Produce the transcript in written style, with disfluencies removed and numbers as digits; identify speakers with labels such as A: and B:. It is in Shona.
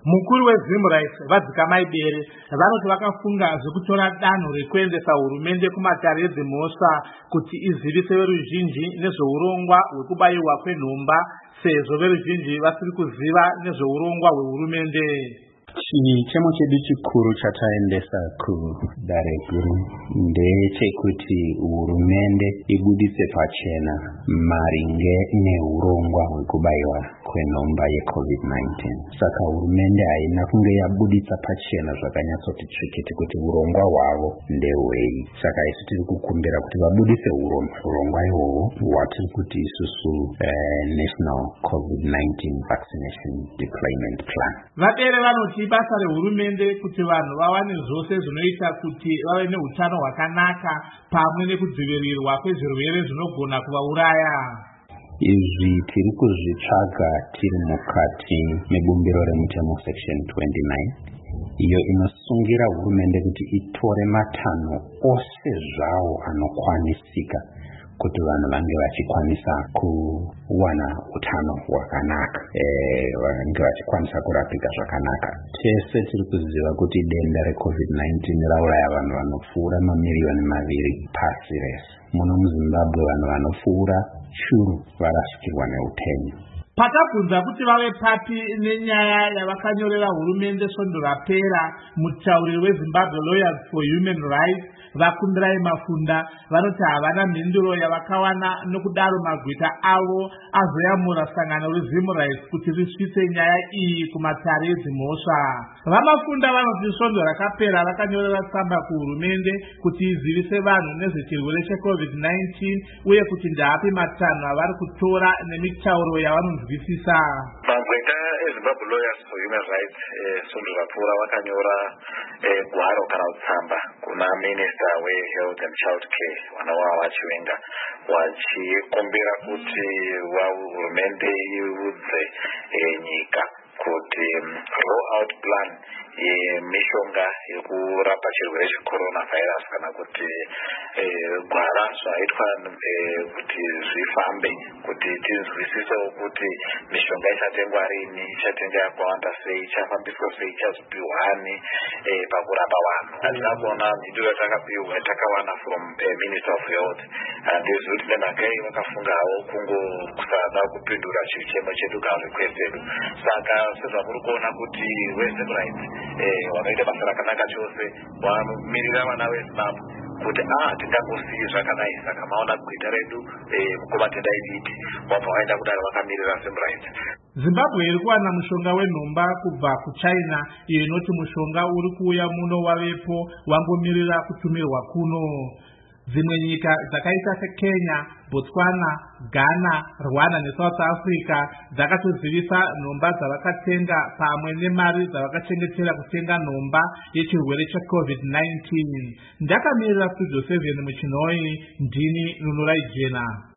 A: Mukuru weZimrise Vadzikamai Bere vanoti vakafunga zvekutora danho rekuendesa hurumende kumatare edzimhosva kuti izivise veruzhinji nezveurongwa hwekubayiwa kwenhomba sezvo veruzhinji vasiri kuziva nezveurongwa hwehurumende.
B: Chichemo chedu chikuru chataendesa kudare guru ndechekuti hurumende ibudise pachena maringe neurongwa hwekubayiwa kwenhomba yeCovid-19. Saka hurumende haina kunge yabudisa pachena zvakanyatsoti tsvikiti kuti urongwa hwavo ndehwei. Saka isu tiri kukumbira kuti vabudise urongwa ihwohwo hwatiri kuti isusu National COVID-19 Vaccination Deployment Plan.
A: Vapere vanoti basa rehurumende kuti vanhu vawane zvose zvinoita kuti vave neutano hwakanaka pamwe nekudzivirirwa kwezvirwere zvinogona kuvauraya.
B: Izvi tiri kuzvitsvaga tiri mukati mebumbiro remutemo section 29 iyo inosungira hurumende kuti itore matanho ose zvawo anokwanisika kuti vanhu vange vachikwanisa kuwana utano hwakanaka, vange vachikwanisa kurapika zvakanaka. Tese tiri kuziva kuti denda reCovid-19 rauraya vanhu vanopfuura mamiliyoni 2 pasi rese. Muno muZimbabwe vanhu vanopfuura shuru varashikirwa neupenyu.
A: Pakabvunza kuti vave papi nenyaya yavakanyorera hurumende svondo rapera, mutauriri weZimbabwe Lawyers for Human Rights Vakundirai Mafunda vanoti havana mhinduro yavakawana, nokudaro magwita avo azoyamura sangano reZimrise kuti risvitse nyaya iyi kumatare edzimhosva. Vamafunda vanoti svondo rakapera vakanyorera tsamba kuhurumende kuti izivise vanhu nezvechirwere cheCovid-19 uye kuti ndapi matanho avari kutora nemitauro yavanonzwisisa.
C: Magweta eZimbabwe Lawyers for Human Rights svondo rapfuura vakanyora gwaro kana tsamba kuna Minister weHealth and Child Care Wanawa Wachiwenga vachikumbira kuti hurumende iudze nyika kuti roll out plan yemishonga yekurapa chirwere cheCoronavirus kana kuti gwara zvaitwa kuti zvifambe kuti tinzwisisewo kuti mishonga ichatengwa rini, ichatengwa yakawanda sei, ichafambiswa sei, ichazopiwani pakurapa vanhu. Hatina kuona mhinduro yatakawana from Minister of Health, handizvi kuti nemhaka iyi vakafungawo kusada kupindura chichemo chedu kana request yedu. Saka sezvamuri kuona kuti weZimrise wakaita basa rakanaka chose, vanomirira vana veZimbabwe kuti tingangosiyi zvakanai. Saka maona gwita redu mukoma tendai diti wabva waenda kudaro vakamirira Zimrise.
A: Zimbabwe iri kuwana mushonga wenhomba kubva kuChina, iyo inoti mushonga uri kuuya muno wavepo wangomirira kutumirwa kuno. Dzimwe nyika dzakaita seKenya, Botswana, Ghana, Rwanda neSouth Africa dzakatozivisa nhomba dzavakatenga pamwe nemari dzavakachengetera kutenga nhomba yechirwere cheCovid-19. Ndakamirira Studio 7 muChinoi, ndini Nunurai Jena.